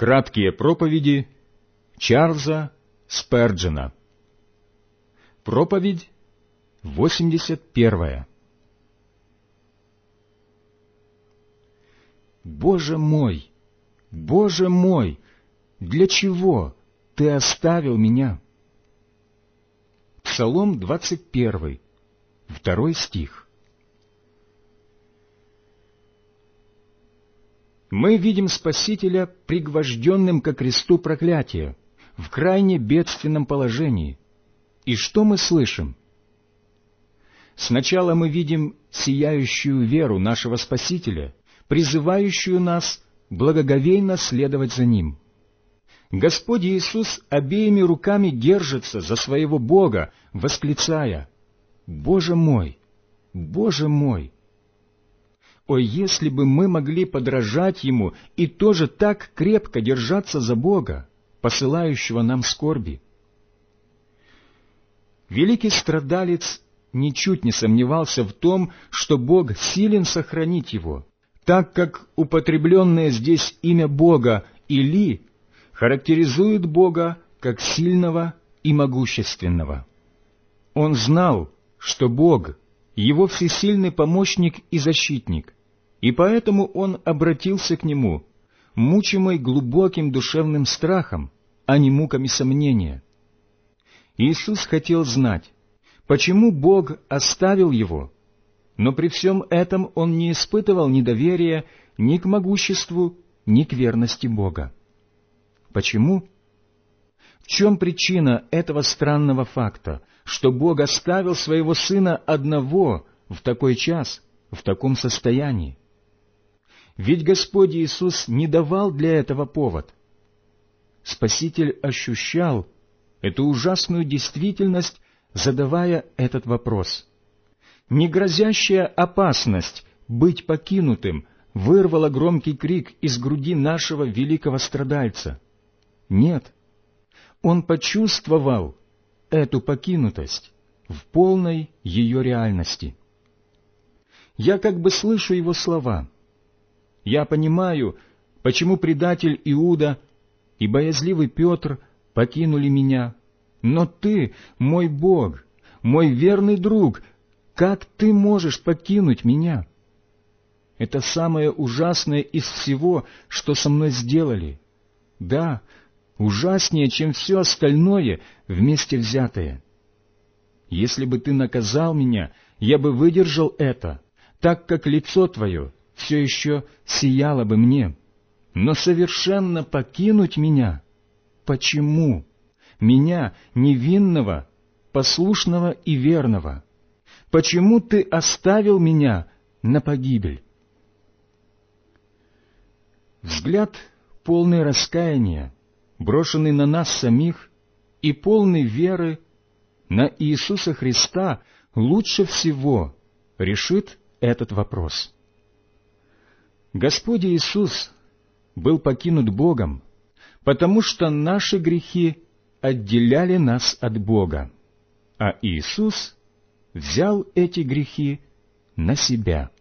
Краткие проповеди Чарльза Сперджена. Проповедь 81. Боже мой, для чего Ты оставил меня? Псалом 21, 2 стих. Мы видим Спасителя пригвожденным ко кресту проклятия, в крайне бедственном положении. И что мы слышим? Сначала мы видим сияющую веру нашего Спасителя, призывающую нас благоговейно следовать за Ним. Господь Иисус обеими руками держится за своего Бога, восклицая: «Боже мой! Боже мой!» О, если бы мы могли подражать Ему и тоже так крепко держаться за Бога, посылающего нам скорби! Великий страдалец ничуть не сомневался в том, что Бог силен сохранить его, так как употребленное здесь имя Бога «Или» характеризует Бога как сильного и могущественного. Он знал, что Бог — его всесильный помощник и защитник, и поэтому он обратился к Нему, мучимый глубоким душевным страхом, а не муками сомнения. Иисус хотел знать, почему Бог оставил его, но при всем этом он не испытывал недоверия ни к могуществу, ни к верности Бога. Почему? В чем причина этого странного факта, что Бог оставил своего Сына одного в такой час, в таком состоянии? Ведь Господь Иисус не давал для этого повод. Спаситель ощущал эту ужасную действительность, задавая этот вопрос. Не грозящая опасность быть покинутым вырвала громкий крик из груди нашего великого страдальца. Нет, он почувствовал эту покинутость в полной ее реальности. Я как бы слышу его слова. Я понимаю, почему предатель Иуда и боязливый Петр покинули меня. Но Ты, мой Бог, мой верный друг, как Ты можешь покинуть меня? Это самое ужасное из всего, что со мной сделали. Да, ужаснее, чем все остальное вместе взятое. Если бы Ты наказал меня, я бы выдержал это, так как лицо Твое все еще сияло бы мне. Но совершенно покинуть меня? Почему? Меня, невинного, послушного и верного. Почему Ты оставил меня на погибель? Взгляд, полный раскаяния, брошенный на нас самих, и полный веры на Иисуса Христа, лучше всего решит этот вопрос. Господь Иисус был покинут Богом, потому что наши грехи отделяли нас от Бога, а Иисус взял эти грехи на себя.